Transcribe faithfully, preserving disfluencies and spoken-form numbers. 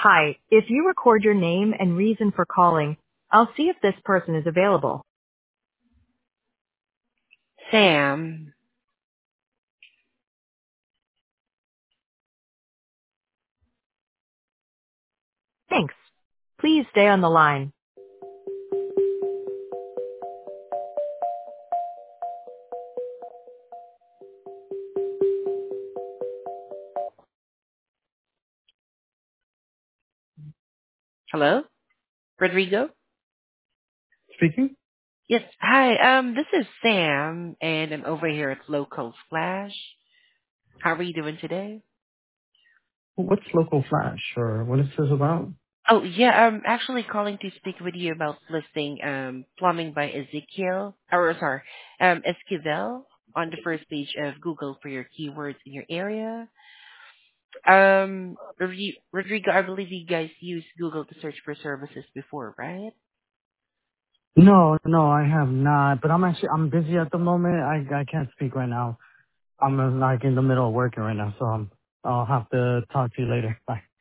Hi, if you record your name and reason for calling, I'll see if this person is available. Sam. Thanks. Please stay on the line. Hello? Rodrigo? Speaking? Yes. Hi, um, this is Sam, and I'm over here at Local Flash. How are you doing today? What's Local Flash or what is this about? Oh, yeah, I'm actually calling to speak with you about listing um, Plumbing by Ezekiel, or sorry, um, Esquivel on the first page of Google for your keywords in your area. Um, Rodri- Rodrigo, I believe you guys used Google to search for services before, right? No, no, I have not. But I'm actually I'm busy at the moment. I I can't speak right now. I'm uh, like in the middle of working right now, so I'm, I'll have to talk to you later. Bye.